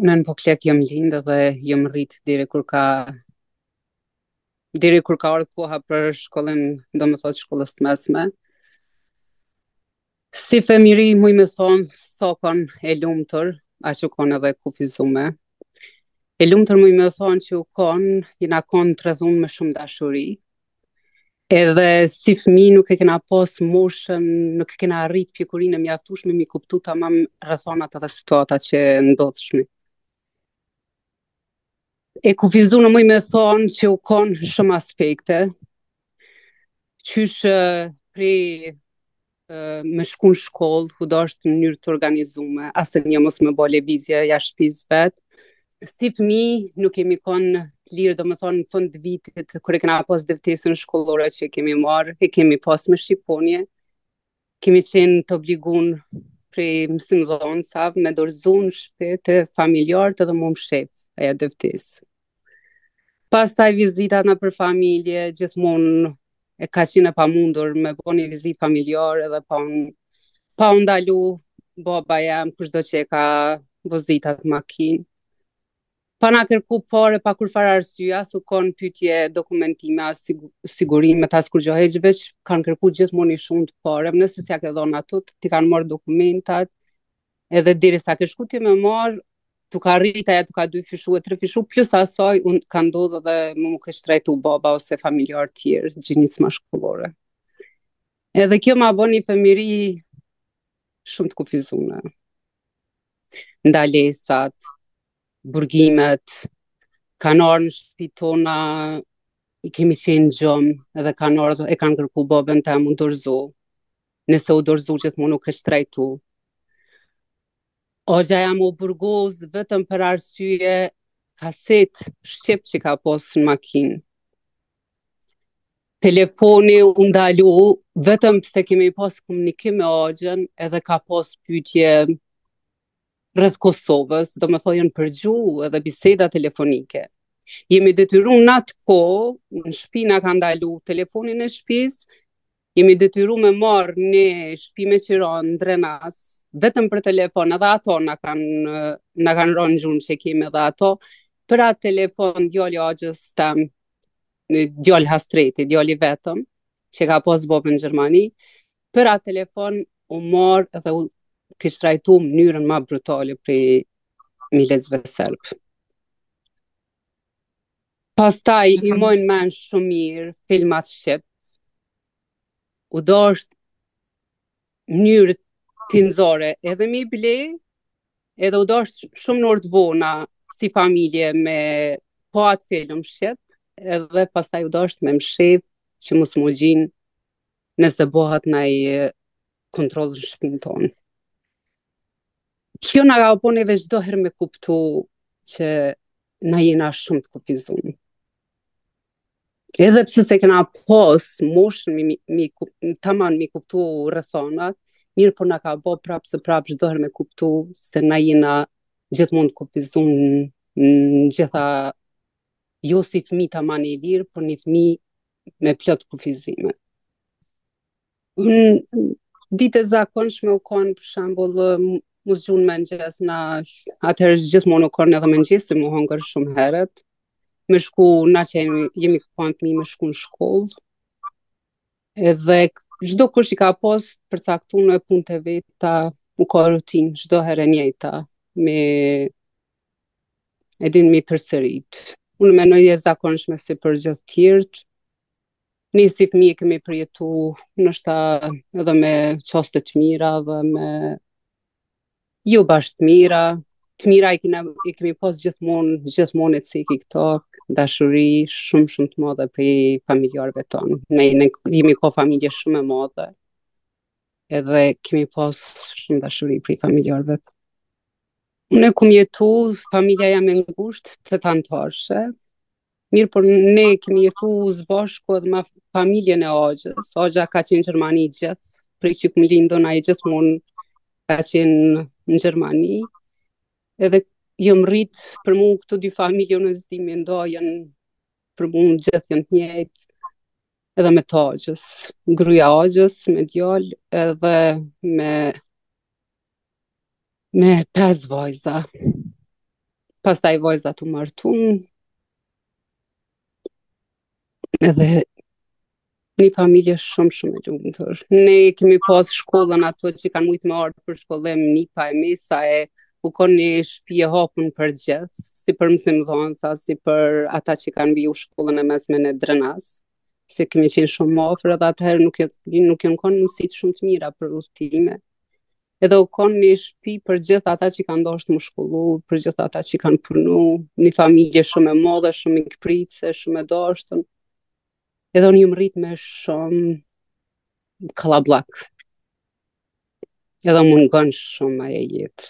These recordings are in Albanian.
Në Poklek jam lindë dhe jam rrit deri kur ka ardhur koha për shkollën, domethënë shkollës të mesme. Si femiri muj me thonë sa kanë e lumtur, aq u kanë edhe kufizume. E lumtur muj me thonë që u kanë, jena kanë të rrëdhun me shumë dashuri. Edhe si fëmi nuk e kena pas moshën, nuk e kena arrit pjekurinë e mjaftueshme mi kuptu tamam rrethonat edhe situatat që ndodhshmi. E kufizu në muj me thonë që u konë në shumë aspekte, qysh prej me shku në shkollë, u është në mënyrë të organizume, asë një mos me bo lëvizje jashtë shtëpisë vetë. Si fëmi nuk kemi konë lirë, do më thonë në fund të vitit, kër e kena pas devtesën shkollore që kemi marrë, e kemi pas me shqiponje, kemi qenë të obligun prej mësimdhënësave me dorëzu në shtëpi familjarët edhe mu më shef aja devtesë. Pastaj vizitat në për familje, gjithmonë e ka qenë e pamundur me bo një vizit familjar edhe pa u ndalu baba jam kushdo që e ka vozitat makinë. Pa na kërku pare, pa kur fare arsye, as u kon pyetje dokumentime, as sigurime, as kur gjo heq, veç kanë kërku gjithmonë i shumë të pare, nëse s'ja ke dhonë ato, ti kanë marrë dokumentat, edhe diri sa ke shku ti me marrë, tu ka rrit aja, tu ka 2 fishu e 3 fishu, plus asaj, unë ka ndodhë dhe më ke shtrejtu baba ose familjar tjerë, gjinis ma shkollore. Edhe kjo ma bo një femiri shumë të kufizune. Ndalesat, burgimet, kanë arë në shtëpi tona, i kemi qenë gjëm, edhe kanë arë, e kanë kërku babën të mu dorëzu. Nëse u dorëzu gjithmonë nuk e shtrejtu. Ogja jam u burgoz vetëm për arsye kaset shqip që ka posë në makinë. Telefoni u ndalu vetëm pse kemi pas komunikim me Ogjën edhe ka pas pyetje rreth Kosovës, do më thojën për gjuhë edhe biseda telefonike. Jemi detyru në atë kohë, në shtëpi na ka ndalu telefonin e shtëpisë, jemi detyru me marrë një shtëpi me qiron drenas, vetëm për telefon, edhe ato na kanë rënë gjunë që kemi edhe ato, për atë telefon djali Agjës tem, djali Hastreti, djali vetëm, që ka pas bobën në Gjermani, për atë telefon u marrë edhe u kishtë trajtu mënyrën ma brutale prej milezve serbë. Pastaj i mojnë men shumë mirë filmat shqip, u dosht mënyrë tinzore edhe mi ble, edhe u dosht shumë në orë të vona si familje me po atë film shqip, edhe pastaj u dosht me më shep që mos më gjinë nëse bëhat në i kontrol në shpinë tonë. Kjo nga ka pone dhe çdo herë me kuptu që na jena shumë të kufizuar. Edhe pse se kena pas moshën tamam mi kuptu rrethonat, mirë po na ka bo prapë se prapë çdo herë me kuptu se na jena gjithmonë të kufizuar në gjitha, jo si fëmijë tamam i lirë, por një fëmijë me plot kufizime. Ditë e zakonshme u kanë për shembull mos gjun mëngjes na atëherë gjithmonë u kanë edhe mëngjesi mu hongër shumë herët. Me shku, na që jemi këpën fëmijë me shku në shkollë. Edhe çdo kush i ka pas përcaktuar në punët e veta, u ka rutinë çdo herë e njëjta me mi përsërit. Unë mendoj e zakonshme si për gjithë tjerët. Ne si fëmijë kemi përjetu ndoshta edhe me çaste të mira dhe me jo bashkë të mira i kemi pas gjithmonë e ciki këto, dashuri shumë të madhe prej familjarëve tonë. Ne jemi ka familje shumë e madhe, edhe kemi pas shumë dashuri prej familjarëve. Unë kum jetu, familja jam e ngushtë të antarëshe, mirë por ne kemi jetu zbashku edhe me familjen e Agjës. Agja ka qenë në Gjermani gjithë, prej që kum lindon ai gjithmonë ka qenë në Gjermani, edhe jam rrit për mu këto dy familje në zdimi ndo janë për mu në gjithë janë të njëjtë, edhe me të Agjës, gruaja Agjës me djalë edhe me 5 vajza. Pastaj vajzat u martun, edhe një familje shumë e lumtur. Ne kemi pas shkollën ato që kanë mujt me ardhur për shkollim, nipa e mesa e u konë një shtëpi e hapun për gjithë, si për mësimdhënësa, si për ata që kanë mbiu shkollën e mesme në Drenas, se kemi qenë shumë më afër edhe atëherë nuk janë konë mundësitë shumë të mira për udhëtime. Edhe u konë një shtëpi për gjithë ata që kanë dashur të më shkollu, për gjithë ata që kanë punu, një familje shumë e madhe, shumë e ngpritse, shumë e dashtun. Edhe unë jam rrit me shumë kallabllak. Edhe më ngon shumë ajo jetë.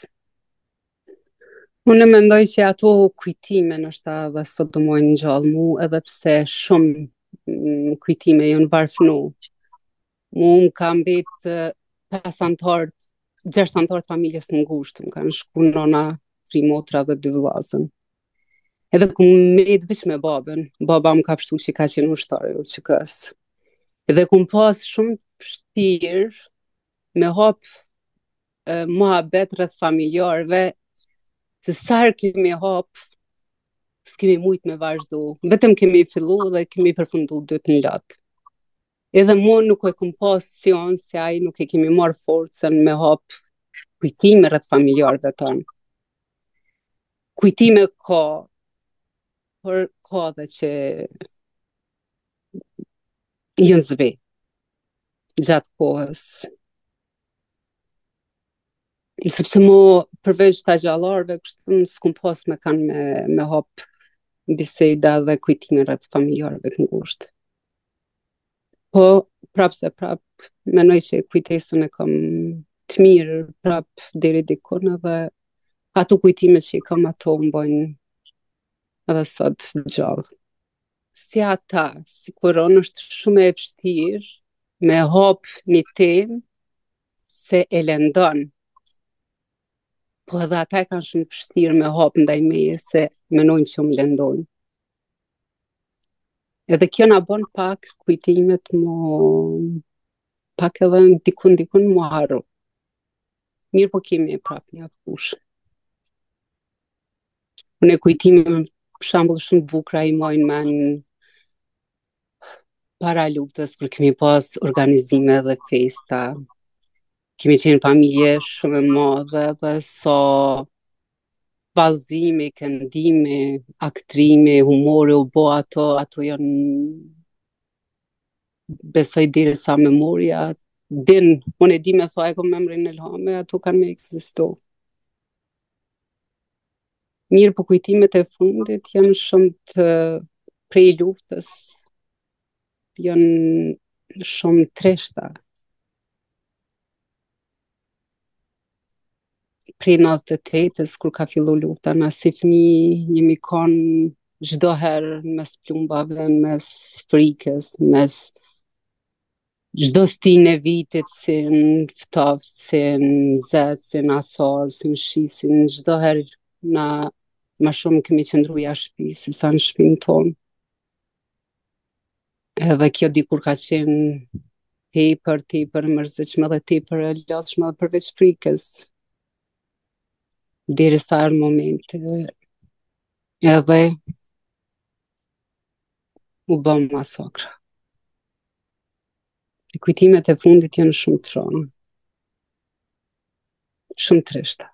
Unë mendoj që ato kujtime nështë edhe sot do mojnë gjallë mu, edhe pse shumë kujtime janë varfënu. Mu më ka mbet pas antarë, 6 antarë të familjes të ngushtë, më kanë shku nona, 3 motra dhe 2 vllazën. Edhe ku më met veç me babën, baba më ka pështu që ka qenë ushtar jo ÇK-s. Edhe ku më pas shumë vështirë me hap muhabet rreth familjarëve, se sa herë kemi hap, s'kemi mujt me vazhdu. Vetëm kemi fillu dhe kemi përfundu dytë në lot. Edhe mua nuk e kum pas sion se ai nuk e kemi marrë forcën me hap kujtime rreth familjarëve tonë. Kujtime ka, por ka dhe që jënë zbe gjatë kohës. Sepse mo përveç të gjallarëve, kështu s'kum pas me kanë me hap biseda dhe kujtime rreth familjarëve të ngushtë. Po, prap se prap, menoj që kujtesën e kam të mirë prap deri dikun edhe ato kujtime që i kam ato më bojnë edhe sot gjallë. Si ata, si kuron është shumë e vështirë me hap një temë se e lëndon. Po edhe ata e kanë shumë vështirë me hap ndaj meje se menojnë që më lëndojnë. Edhe kjo na bën pak kujtimet pak edhe dikun mu harru. Mirë po kemi prap një fushë. Unë e kujtime për shembull shumë të bukura i mojnë men para luftës kur kemi pas organizime dhe festa. Kemi qenë familje shumë e madhe dhe sa ballëzimi, këndimi, aktrimi, humori u bë ato janë besoj deri sa memoria din, unë e di me thoj kom emrin e lhame, ato kanë me ekzistu. Mirë po kujtimet e fundit janë shumë të prej luftës, janë shumë treshta. Prej 98-ës kur ka fillu lufta, na si fëmijë jemi kanë çdo herë mes plumbave, mes frikës, mes çdo stin e vitit, si në ftoftë, si në zet, si në asar, si në shi, si në çdo herë na ma shumë kemi qëndru jashtë shtëpisë, se sa në shtëpinë tonë. Edhe kjo dikur ka qenë tepër mërzitshme dhe tepër e lodhshme dhe përveç frikës. Deri sa erdhi momenti edhe u bë masakra. Kujtimet e fundit janë shumë të rënda, shumë trishta.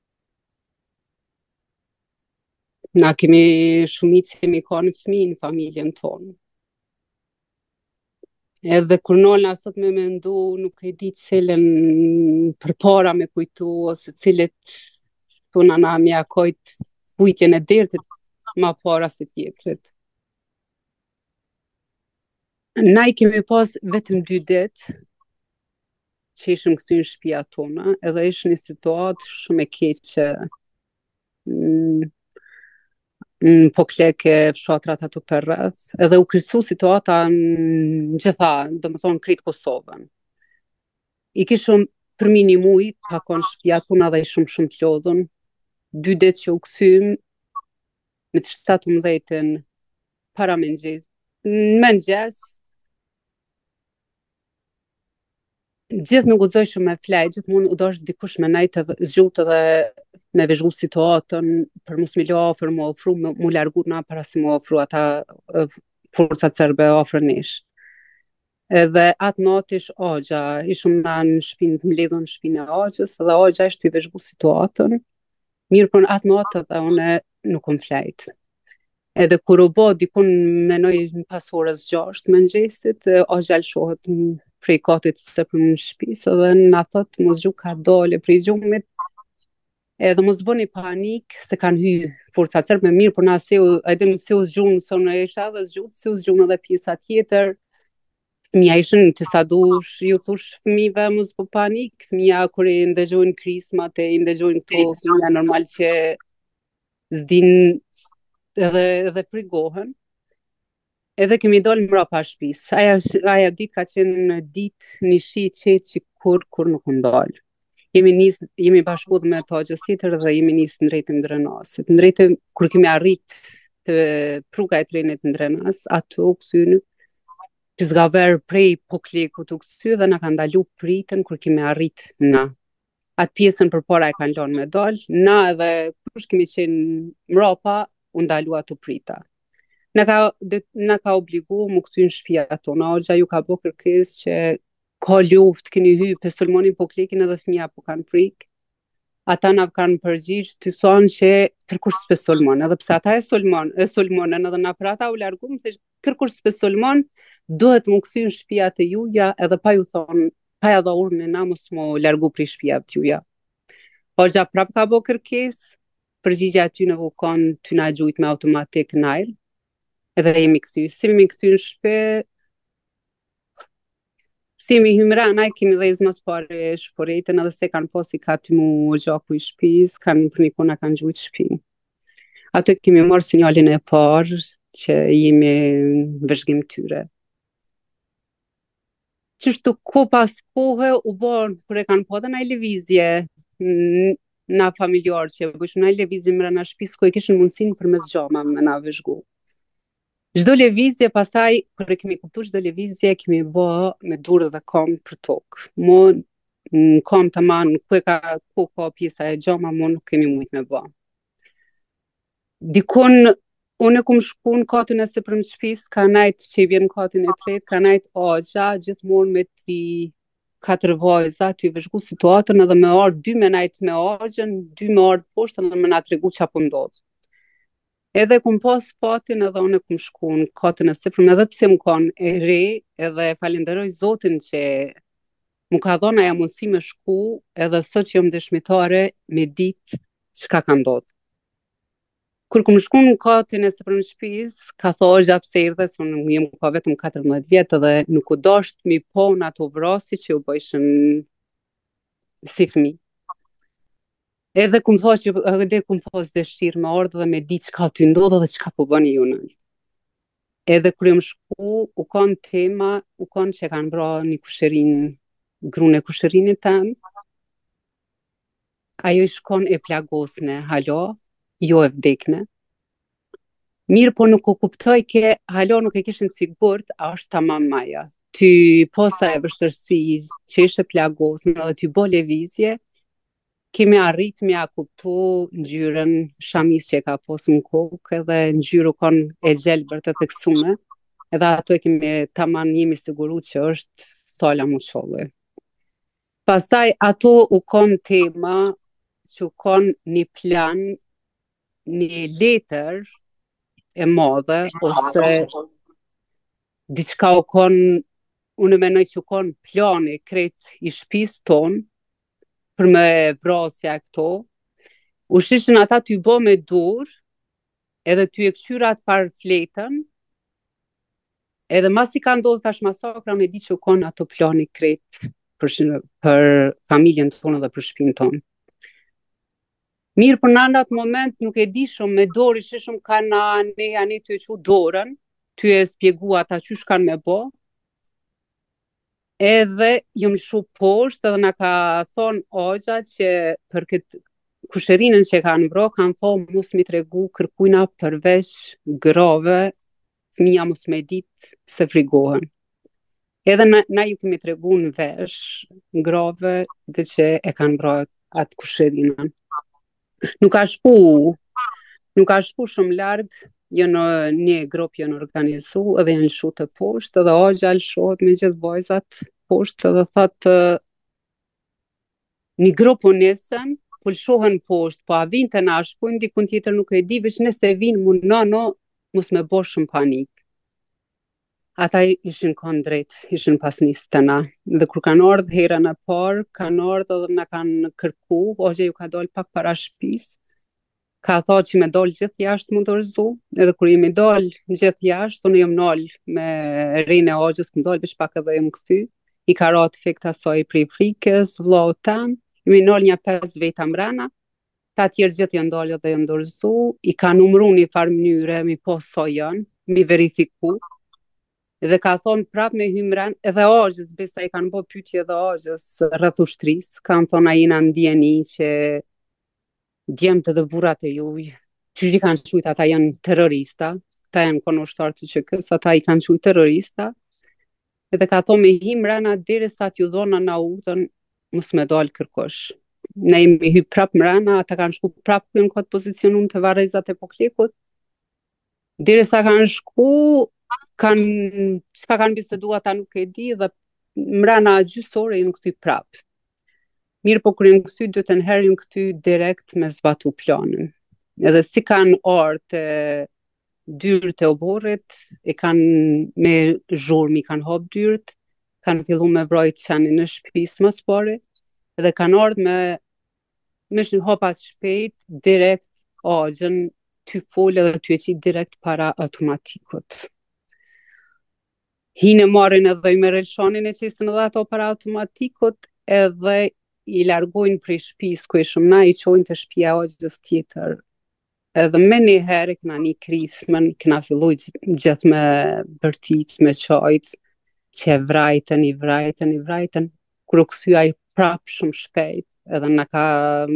Na kemi shumicë kemi kanë fëmijë në familjen tonë. Edhe kur nolna sot me mendu, nuk e di cilën përpara me kujtu, ose cilët tuna na mjakojt kujtjen e dertit ma para se tjetrit. Na i kemi pas vetëm 2 ditë që ishim këtu në shtëpia tona, edhe ishte një situatë shumë e keqe në Poklek e fshatrat ato për rreth, edhe u krisu situata në gjitha, do më thonë krejt Kosovën. I kishëm për minimuj, pa konë shtëpia tona dhe i shumë të lodhën, 2 ditë që u këthym me të 17 para mëngjes, në mëngjes, gjithë nuk guxojshëm me flej, gjithmonë u dosh dikush me nejt edhe zgjut edhe me vëzhgu situatën për mos mi la ofër më ofru, mu largu na para se më ofru ata forcat serbe ofër nesh. Edhe atë natë ish agja, ishëm na në shpinë, të mbledhën në shpinë e agjës, edhe agja ishte i vëzhgu situatën, mirë për atë natë edhe une nuk më flejt. Edhe kur u bë dikun menoj në pas orës 6 mëngjesit, agja lëshohet prej katit se për në shtëpis edhe na thot mos gju ka dole prej gjumit edhe mos bëni panik se kanë hy forca serbe mirë për na edhe se u zgjum son e isha dhe zgjut se u zgjum edhe pjesa tjetër. Fëmija ishën të sa dush, ju thush fëmijëve mos bë panik, fëmija kur i ndëgjojnë krismat e i ndëgjojnë këto fëmija normal që zdin edhe prigohen. Edhe kemi dalë mbrapa shtëpisë. Aja ditë ka qenë ditë një shi qetë që kur nuk ndalë. Jemi bashkuar me tagjës tjetër dhe jemi nisë në drejtën Drenasit. Në drejtën, kur kemi arrit të pruga e trenit në Drenas, ato u kthyn pizgaver prej Poklekut u kthy dhe na kanë ndalu pritën kur kemi arrit na. Atë pjesën përpara e kanë lënë me dal, na edhe kush kemi qenë mbrapa, u ndalu ato prita. Na ka obligu mu këty në shtëpia tona, Hoxha ju ka bë kërkesë që ka luftë, keni hy Pesulmonin po klekin edhe fëmija po kanë frikë. Ata na kanë përgjigj të thonë që kërkush s'pe sulmon, edhe pse ata e sulmonën edhe na për ata u largu, më thënë kërkush s'pe sulmon, duhet mu kthy në shtëpia të juja edhe pa ju thonë, pa ja dha urdhën e na mos mu largu prej shtëpia të juja. Hoxha prap ka bë kërkesë, përgjigja aty në vulkan ty na gjujt me automatik najr. Edhe jemi kthy. Si jemi kthy në shtëpi, si jemi hymra, na kemi dhezë mas pare shporetën edhe se kanë posi ka ty mu gjaku i shtëpis, kanë për një kona kanë gjujt shtëpi. Ato kemi marrë sinjalin e parë që jemi vëzhgim tyre. Qështu ko pas kohë u bon, kur e kanë po dhe na i levizje, na familjar që bëshu na i levizje mërë na shtëpis, ko e kishën mundësin për mes gjama me na vëzhgu. Çdo lëvizje pastaj kur e kemi kuptuar çdo lëvizje kemi bë me durë dhe kom për tokë. Mo në kom tamam ku ka pjesa e gjama mo nuk kemi mujt me bë. Dikun unë kum shku në katin e sipërm të shtëpisë, ka najt që i vjen në katin e tretë, ka najt agja gjithmonë me ti 4 vajza, ty vëzhgu situatën edhe me ardh 2 me najt me agjën, 2 me ardh poshtë edhe me na tregu çapo ndodh. Edhe kum pas fatin edhe unë kum shku në katën e sipërm edhe pse më kanë e re edhe falenderoj Zotin që më ka dhënë ajo mundësi me shku edhe sot që jam dëshmitare me ditë çka ka ndodhur. Kur kum shku në katën e sipërm të shtëpisë, ka thoshja pse erdhe, se unë jem ka vetëm 14 vjet edhe nuk u dasht mi po në ato vrasje që u bëjshën si fëmijë. Edhe kum thosh që edhe kum pas dëshirë me ardhë dhe me di çka ty ndodh dhe çka po bëni ju në. Edhe kur jam shku, u kanë tema, u kanë që kanë bra një kushërin, grune kushërinit tam. Ajo i shkon e plagosne, halo, jo e vdekne. Mirë po nuk u kuptoj ke, halo nuk e kishin sigurt, a është tamam maja. Ty posa e vështërsi që ishe plagosne dhe ty bo levizje, kemi arrit me a kuptu ngjyrën shamis që e ka posë në kokë edhe ngjyrë u konë e gjelbër të theksume edhe ato e kemi taman jemi siguru që është sala musholle. Pastaj ato u konë tema që u konë një plan, një letër e madhe ose diçka u konë, unë menoj që u konë plani krejt i shtëpisë tonë për me vrasja këto, u shishën ata t'y bo me dur, edhe t'y e këqyra atë par fletën, edhe mas i ka ndodhë thash masakra, unë e di që u konë ato plani krejt për familjen tonë dhe për shtëpinë tonë. Mirë për në atë moment nuk e di shumë me dorë, ishte shumë ka ne t'y e që dorën, t'y e spjegu ata që shkanë me bo, edhe jam lëshu poshtë edhe na ka thonë agja që për këtë kushërinën që kanë vro, kanë thonë mos mi tregu kërkujna përveç grave, fëmija mos me ditë se frigohen. Edhe na ju kemi tregu në vesh, grove, dhe që e kanë bërë atë kushërinën. Nuk ka shku, nuk ka shku shumë larg, janë një grup janë organizu edhe janë lëshu të poshtë edhe Agja lëshohet me gjithë vajzat poshtë edhe thotë një grup u nesën, po lëshohen poshtë, po a vinë të na shkojnë dikun tjetër nuk e di, veç nëse vinë mu nono, mos me bo shumë panik. Ata ishin kanë drejt, ishin pasnisë të na. Dhe kur kanë ardhur herën e parë, kanë ardhur edhe na kanë kërku, Agja ju ka dalë pak para shtëpisë. Ka thënë që me dalë gjithë jashtë më dorëzu, edhe kur jemi dalë gjithë jashtë, unë jam nalë me rinë e Agjës, këm dalë bish pak edhe jam këthy, i ka ratë fikta soj prej frikës, vlau tam, jemi nalë një 5 veta mrena, ta tjerë gjithë janë dalë edhe jam dorëzu, i ka numru një farë mënyre, mi po sa janë, mi verifiku, dhe ka thonë prap me hymran, edhe Agjës, besa i kanë bo pyetje edhe Agjës rreth ushtrisë, kanë thonë a jena ndjeni që djemtë dhe burrat e juj, që i kanë qujtë ata janë terrorista, ata janë konoshtar të QK-s, ata i kanë qujtë terrorista, edhe ka thonë me himrana derisa t'ju dhona na udhën, mos me dalë kërkosh. Ne jemi hy prap mrena, ata kanë shku prap ku në këtë pozicionun të varezat e poklekut, derisa kanë shku, çka kanë bisedu ata nuk e di, dhe mrena gjysore jenë këty prap. Mirë po kur jenë këty, dy të herë jenë këty direkt me zbatu planin. Edhe si kanë ardhur dyrët e oborrit, e kanë me zhurmë i kanë hap dyrët, kanë fillu me vrojt qanin në shtëpisë mas pari, edhe kanë ardhur me hapat shpejt, direkt Agjën ty folë edhe ty e qitë direkt para automatikut. Hinë marrin edhe i merr Elshanin e qesën edhe ato para automatikut, edhe i largojnë prej shtëpisë ku ishim na, i çojnë te shtëpia e Agjës tjetër. Edhe me një herë këna një krismën, këna filluj gjithë me bërtit, me qajt, që i vrajten, kur u këthyja i prapë shumë shpejt, edhe na ka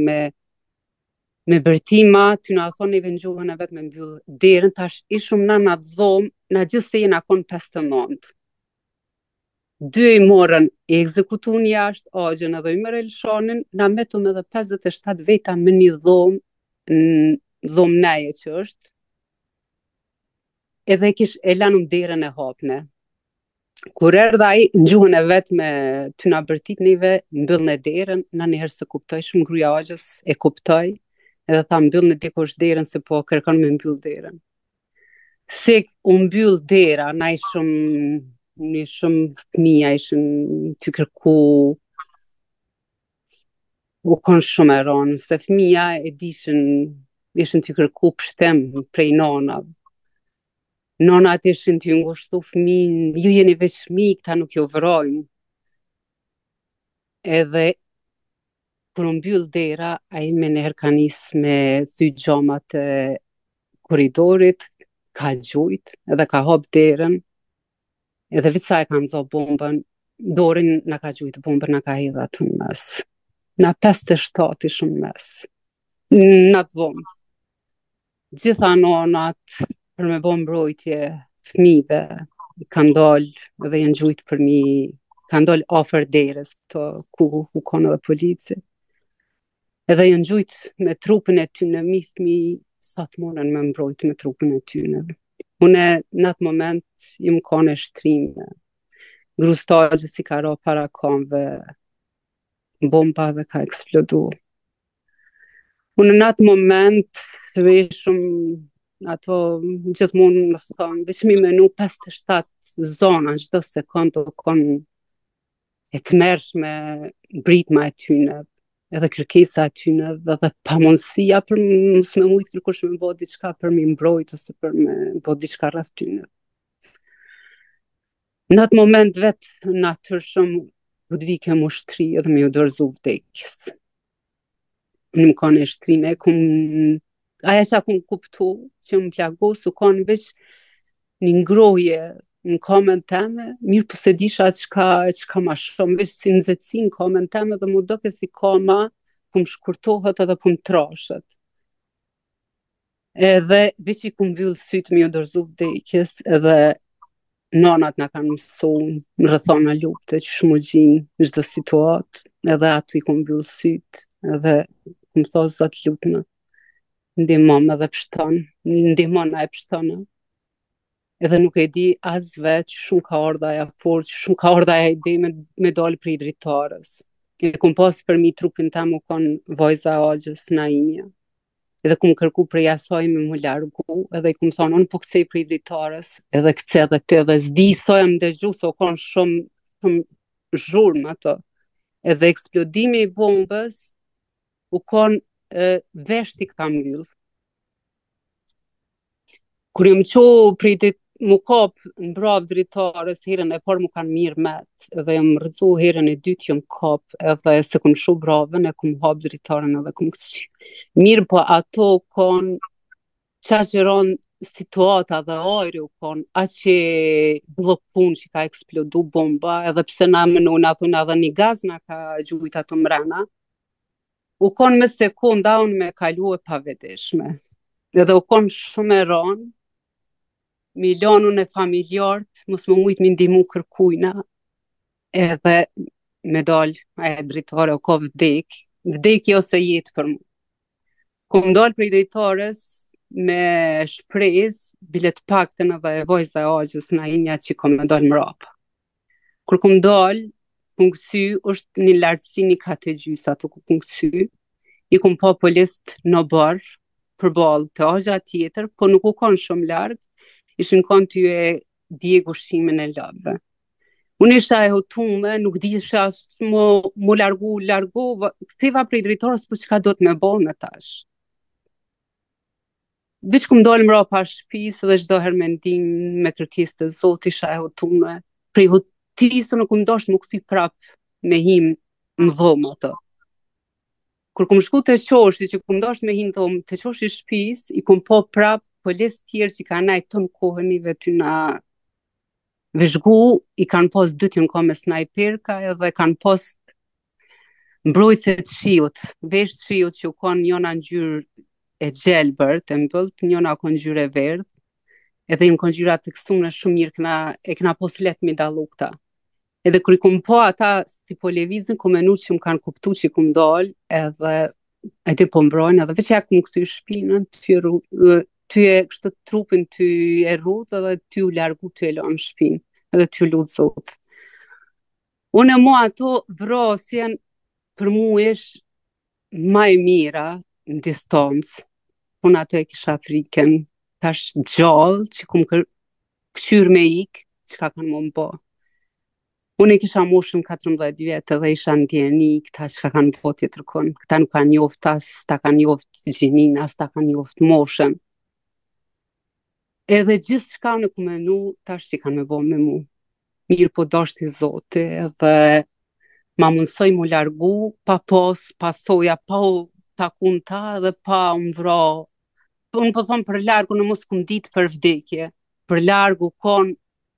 me bërtima, ty na thonë i vëngjuhën e vetë me mbyllë derën, tash ishëm na dhomë, na gjithë se jena konë 59. Dy i morën i ekzekutun jashtë, Agjën edhe i mërë Elshanin, na metëm edhe 57 veta me një dhomë, në dhomë neje që është, edhe e lanëm derën e hapne. Kur erdha ai në gjuhën e vet me ty na bërtit neve, mbyllën e derën, na njëherë se kuptoj, shumë gruaja Agjës e kuptoj, edhe tha mbyllën e dikush derën se po kërkon me mbyll derën. Se u mbyll dera, na ishëm një shumë fëmija, ishën ty kërku, u konë shumë e ronë, se fëmija e ishën ty kërku pështem prej nanave. Nonat ishin t'ju ngushtu fëmin, ju jeni veç fëmi, këta nuk ju vrojnë. Edhe kur u mbyll dera, ai me njëherë ka nis me thy gjamat e korridorit, ka gjujt, edhe ka hap derën, edhe vica e ka nxo bombën, dorin na ka gjujt bombën, na ka hedh atë në mes. Na 57 ishëm në mes. Na të dhomë. Gjitha nonat për me bo mbrojtje të fëmijëve kanë dalë dhe janë gjujt për mi, kanë dalë afër derës këto ku u konë edhe polici. Edhe janë gjujt me trupin e tyne, mi fëmijë sa të morën me mbrojt me trupin e tyne. Une në atë moment jam konë e shtrime. Grustargjë si ka ra para kamve, bomba dhe ka eksplodu. Unë në atë moment veshëm ato gjithmonë më thonë, veç mi menu 57 zona, çdo sekondë do konë e të mërshme britma e tyne, edhe kërkesa e tyne, edhe pamundësia për mos me mujtë kërkush me bo diçka për mi mbrojt, ose për me bo diçka rreth tyne. Në atë moment vetë natyrshëm do të vike më shtri edhe me ju dorëzu vdekjes. Unë më kanë e shtrine, aja që kum kuptu, që më plagosu, kanë veç një ngroje në komen teme, mirë po se disha çka ma shumë, veç si nxehtësi në komen teme dhe mu doke si koma po më shkurtohet edhe po më trashet. Edhe veç i kum mbyll sytë me ju dorëzu vdekjes, edhe nonat na kanë mësu në rrethona lufte që shmugjin në çdo situatë, edhe aty ku mbyll syt, edhe më thos zot lutna, ndihmon edhe pështon, ndihmon na e pështon. Edhe nuk e di as vetë që shumë ka ardha ja fort, që shumë ka ardha ja ide me dalë prej dritarës. E kum pas për mi trupin tam u kon vojza agjës na imja. Edhe kum kërku prej asaj me mu largu, edhe i kum thonë, unë po kthej prej dritarës, edhe kthe edhe të edhe zdi sa jam dëgju, se u kon shumë zhurmë ato. Edhe eksplodimi i bombës u kon veshti ka mbyll. Kur jam qo prej mu kap në brave dritarës, herën e parë mu kanë mirë met, edhe jam rëzu herën e dytë jam kap, edhe se kum shu bravën, e kum hap dritarën edhe kum kësi. Mirë po ato kon qa që ronë situata dhe ajri u kon, a që blok pun që ka eksplodu bomba, edhe pse na mënun ato na dhe një gaz na ka gjujt ato mrena, u kon me sekunda unë me kalu e paveteshme. Edhe u kon shumë e ronë, milionun e familjartë, mos më mujtë mi ndihmu kërkujna, edhe me dal, e dritare o ka vdekje ose jetë për mu. Kum dal për i dritarës me shprez, bilet pakten edhe e vojza e agjës na inja që kom me dal mrapa. Kur kum dal, kum kësy, është një lartësi një kate gjysa të kum kësy, i kum pa polist në barë, për balë të agja tjetër, po nuk u konë shumë largë, ishin kanë ty e djegu shimin e labve. Unë isha e hotume, nuk di isha mu largu, këtiva prej dritarës, po që ka do të me bo në tash. Veç kum dalë mra pa shtëpisë dhe çdo herë mendim me kërkesë të Zotit isha e hotume. Prej hotisë nuk kum dash më kthy prap me him në dhomë ato. Kur kum shku te qoshi që kum dash me him dhomë te qoshi i shtëpisë, i kum po prap polis tjerë që kanë najtë të në kohënive ty na vëzhgu, i kanë pos dy t'jën ka me snajperka edhe kanë pos mbrojtëse të shiut, vesh të shiut që u kanë njona ngjyrë e gjelbër të mbëlt, njona u kanë ngjyrë e verdh, edhe im kanë ngjyra të kësune shumë mirë e këna pos let mi dallu këta. Edhe kur i kum po ata si po levizin, kum menu që më kanë kuptu që i kum dal, edhe e ti po mbrojnë, edhe veç ja kum këty shpinën, ty e kështë trupin ty e rrut edhe ty u largu ty e lanë shpinë edhe ty u lutë Zot. Unë e mua ato vrasjen për mu ish ma e mira në distancë. Unë ato e kisha frikën tash gjallë që kum këqyr me ik që ka kanë më mba. Unë e kisha moshën 14 vjetë edhe isha ndjeni këta që ka kanë bo tjetër kënë. Këta nuk kanë njoft as ta kanë njoft gjinin, as ta kanë njoft moshën. Edhe gjithë shka në kumenu, tash që kanë me bo me mu. Mirë po dashti Zoti, edhe ma mësoj mu largu, pa pasoja, pa u takun ta dhe pa unë vra. Unë po thonë për largu në mos kum ditë për vdekje. Për largu konë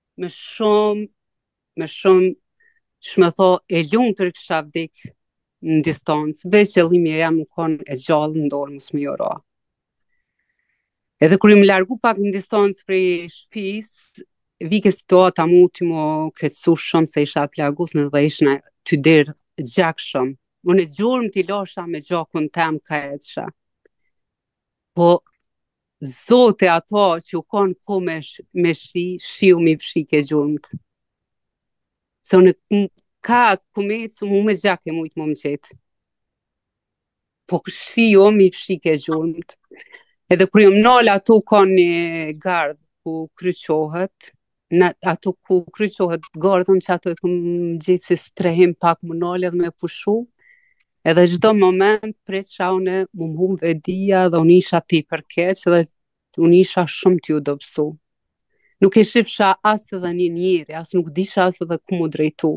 me shumë, që me tho, e lumë të rikësha vdek në distancë. Veç qëllimi e jam në konë e gjallë në dorë, mos me jora. Edhe kur im largu pak në distancë prej shtëpisë, vike situata mu të më këtësu shumë se isha plagus në dhe ishna të dirë gjak shumë. Unë e gjurëm t'i lasha me gjakun tem ka eqësha. Po zote ato që u konë ko me shiu mi fshi ke gjurëmt. Se unë ka kumetës mu me gjak e mujtë më më qetë. Po shiu mi fshi ke gjurëmt. Edhe kur jam nal ato ka një gardë ku kryqohet, ato ku kryqohet gardën që ato e këm gjithë si strehim pak më nal edhe me pushu, edhe çdo moment prej shaune më hum vedia dhe unë isha ti përkeq dhe unë isha shumë t'ju dobësu. Nuk e shifsha as edhe një njeri, as nuk disha as edhe ku mu drejtu.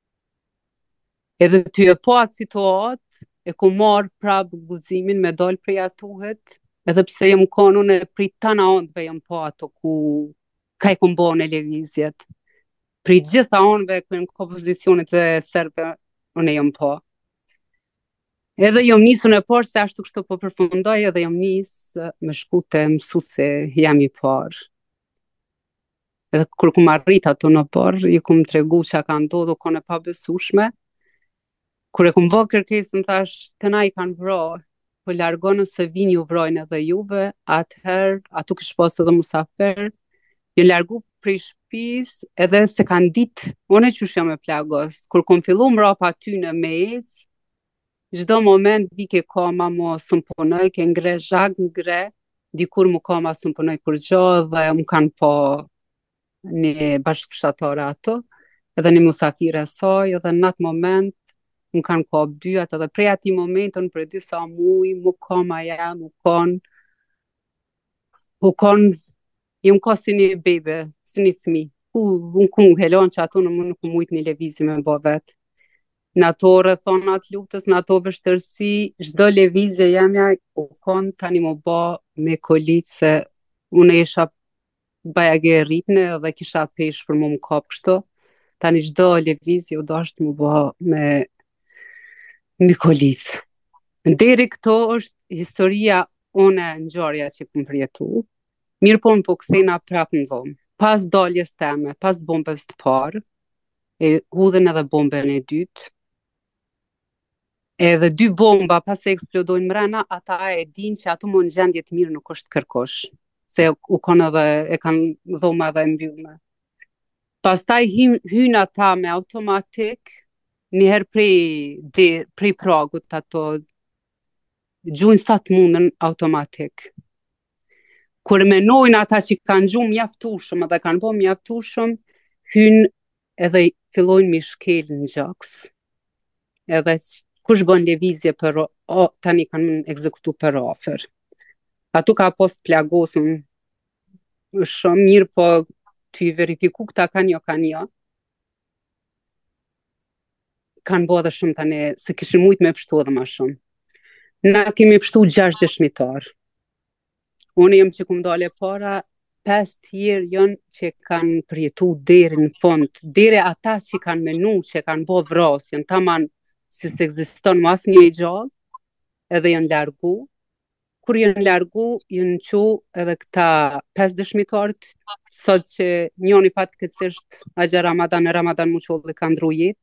Edhe ty e po atë situatë, e ku marë prapë guximin me dal prej atuhet, edhe pse jam konë unë prej tana ondëve jam po ato ku ka i kumbo në levizjet. Prej gjitha ondëve ku jam kompozicionit e serbe, unë jam po. Edhe jam nisën e parë se ashtu kështu po përfundoj edhe jam nisë me shku të mësu se jam i parë. Edhe kur kum arrit ato në porr, i kum tregu çka ka ndodhur, kon e pabesueshme. Kur e kum bë kërkesën thash, të na i kanë vrarë, po largonu se vini ju vrojnë edhe juve, atëherë atu kish pas edhe musafir, ju largu prej shtëpisë edhe se kanë ditë, unë qysh jam e plagos, kur kum fillu mrapa aty në me ec, çdo moment vike koma mo sum punoj, ke ngre zhag ngre, dikur mu koma sum punoj kur gjo dhe më kanë po një bashkëfshatare ato, edhe një musafire saj, edhe në atë moment më kanë kap dyat, edhe prej ati momentën për disa muj, mu koma ja, mu kon, jam ka si një bebe, si një fmi. Unë ku më helon që ato në më nuk më mujtë një levizi me bo vetë. Në ato rrethonat luftës, në ato vështërsi, çdo lëvizje jamja u kon tani më bë me kolitë se unë isha bajage rritne dhe kisha pesh për më kap kështu. Tani çdo lëvizje u dashtë më bë me kolitë. Deri këto është historia une ngjarja që kum përjetu. Mirë po më po kthena prapë në dhomë. Pas daljes teme, pas bombës të parë, e hudhen edhe bombën e dytë. Edhe dy bomba pas se eksplodojnë mrena, ata e din që ato më në gjendje të mirë nuk është kërkosh. Se u konë edhe, e kanë dhoma edhe mbyllme. Pastaj hynë ata me automatik, njëherë prej pragut ato, gjujnë sa të mundën automatik. Kur menojnë ata që kanë gjumë mjaftushëm edhe kanë bo mjaftushëm, hynë edhe fillojnë mi shkel në gjaks. Edhe kush bën lëvizje për tani kanë ekzekutu për ofër. Atu ka post plagosën shumë mirë, po ty verifiku këta kanë jo. Kanë bo dhe shumë tani, se kishë mujtë me pështu edhe ma shumë. Na kemi pështu 6 dëshmitar. Unë jem që kum dale para, 5 tjerë janë që kanë përjetu deri në fund, deri ata që kanë menu, që kanë bo vrasjen, taman si se ekziston mas një i gjallë, edhe janë largu. Kur janë largu, janë qu edhe këta 5 dëshmitarët, sot që njoni patë këtësisht Agja Ramadan mu qolë dhe ka ndru jetë,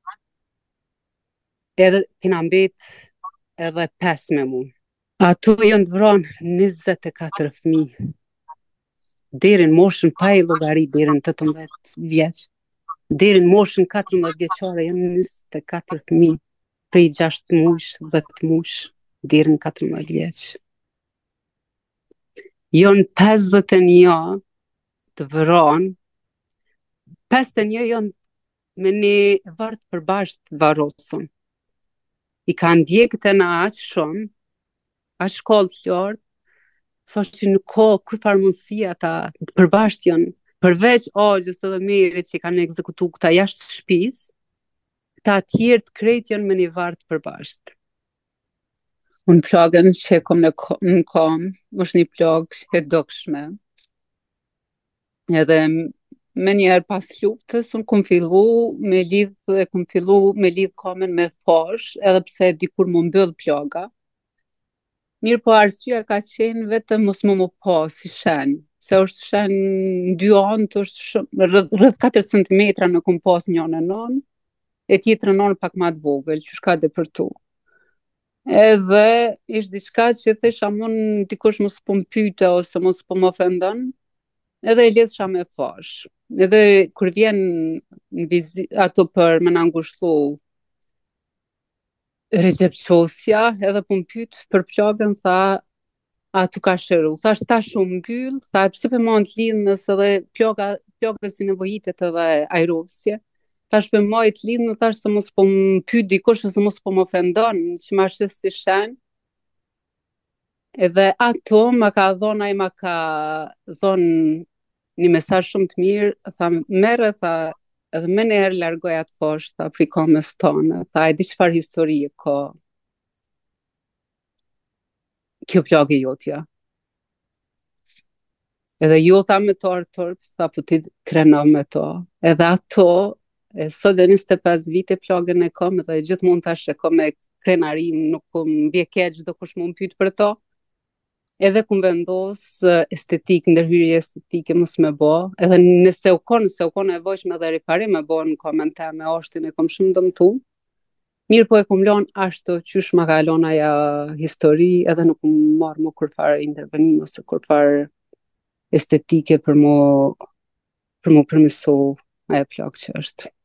edhe kina mbet edhe 5 me mu. Ato janë të vranë 24 fëmijë. Deri në moshën pa e llogari, deri në 18 vjeç. Deri në moshën 14 vjeçare janë 24 fëmijë, prej 6 mush, 10 mush, deri në 14 vjeç. Janë 51 të vranë, 51 janë me një vartë përbashkët varosën. I kanë djegët e na aqë shumë, aqë shkollë të lartë, sa që nuk ka kur farmësi ata përbashkët janë, përveç agjës edhe merit që kanë ekzekutu këta jashtë shtëpisë, ta tjerë të krejt janë me një vartë përbashkët. Unë plagën që kom në kam, është një plagë e dokshme. Edhe me njerë pas luftës, unë kom fillu me lidh kamen me fash, edhe pse dikur më mbyll plaga. Mirë po arsyeja ka qenë vetëm mos më pa si shenjë, se është shenjë në dy anë, është shumë, rreth 4 cm në kom pas njën e nën, e tjetër nën pak ma të vogël, që shka depërtu. Edhe ishtë diçka që thesha mund dikush mos po m'pyte ose mos po m'ofendon, edhe e lidhsha me fash. Edhe kur vjen në ato për më na ngushëllu Recep Qosja, edhe po m'pyt për plagën, tha, a tu ka shëru? Thash ta shumë mbyll, tha pse për mund të lidh nëse edhe plagës si nevojitet edhe ajrosje. Thash për mojt lidh në thash se mos po m'pyt dikush ose mos po m'ofendon, që ma shtes si shen. Edhe ato ma ka thonë një mesazh shumë të mirë, tha merre, tha edhe më njerë largoj atë poshtë, tha prej kamës tonë, tha e di çfarë histori ka kjo plagë jotja. Edhe jo tha me to artërp, tha po ti kreno me to. Edhe ato, sot dhe 25 vite plagën e kam, edhe gjithmonë tash e kam me krenarim, nuk po m'bje keq çdo kush më pyet për to. edhe ku vendos estetik, ndërhyrje estetike mos me bë, edhe nëse u kon nevojshme edhe riparim me bë në komente me oshtin e kom shumë dëmtu. Mirë po e kum lon ashtu qysh ma kalon aja histori edhe nuk marr më kur fare intervenim ose kur fare estetike për mu përmesu ajo plak që është.